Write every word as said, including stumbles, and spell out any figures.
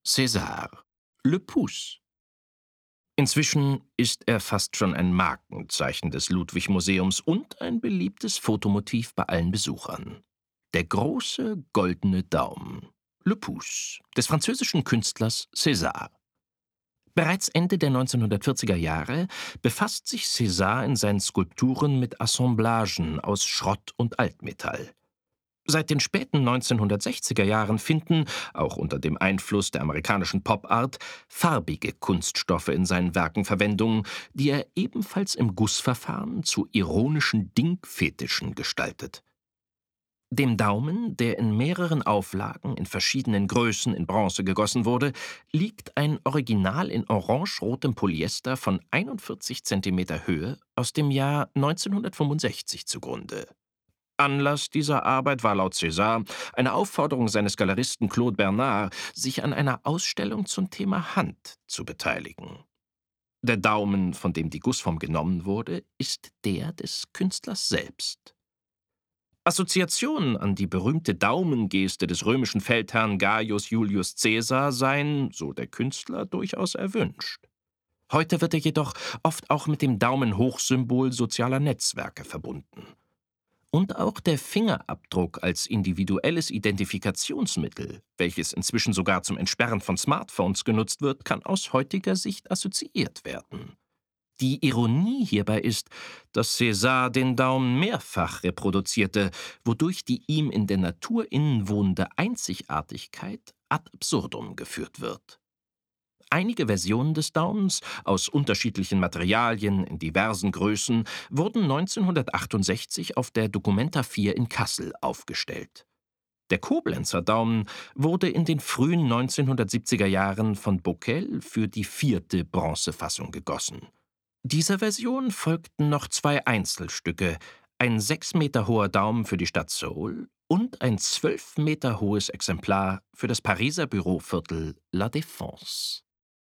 César, Le Pouce. Inzwischen ist er fast schon ein Markenzeichen des Ludwig-Museums und ein beliebtes Fotomotiv bei allen Besuchern. Der große goldene Daumen, Le Pouce, des französischen Künstlers César. Bereits Ende der neunzehnhundertvierziger Jahre befasst sich César in seinen Skulpturen mit Assemblagen aus Schrott und Altmetall. Seit den späten neunzehnhundertsechziger Jahren finden, auch unter dem Einfluss der amerikanischen Pop-Art, farbige Kunststoffe in seinen Werken Verwendung, die er ebenfalls im Gussverfahren zu ironischen Ding-Fetischen gestaltet. Dem Daumen, der in mehreren Auflagen in verschiedenen Größen in Bronze gegossen wurde, liegt ein Original in orangerotem Polyester von einundvierzig Zentimeter Höhe aus dem Jahr neunzehnhundertfünfundsechzig zugrunde. Anlass dieser Arbeit war laut César eine Aufforderung seines Galeristen Claude Bernard, sich an einer Ausstellung zum Thema Hand zu beteiligen. Der Daumen, von dem die Gussform genommen wurde, ist der des Künstlers selbst. Assoziationen an die berühmte Daumengeste des römischen Feldherrn Gaius Julius Caesar seien, so der Künstler, durchaus erwünscht. Heute wird er jedoch oft auch mit dem Daumenhochsymbol sozialer Netzwerke verbunden. Und auch der Fingerabdruck als individuelles Identifikationsmittel, welches inzwischen sogar zum Entsperren von Smartphones genutzt wird, kann aus heutiger Sicht assoziiert werden. Die Ironie hierbei ist, dass César den Daumen mehrfach reproduzierte, wodurch die ihm in der Natur innewohnende Einzigartigkeit ad absurdum geführt wird. Einige Versionen des Daumens aus unterschiedlichen Materialien in diversen Größen wurden neunzehnhundertachtundsechzig auf der Documenta vier in Kassel aufgestellt. Der Koblenzer Daumen wurde in den frühen neunzehnhundertsiebziger Jahren von Bocquel für die vierte Bronzefassung gegossen. Dieser Version folgten noch zwei Einzelstücke, ein sechs Meter hoher Daumen für die Stadt Seoul und ein zwölf Meter hohes Exemplar für das Pariser Büroviertel La Défense.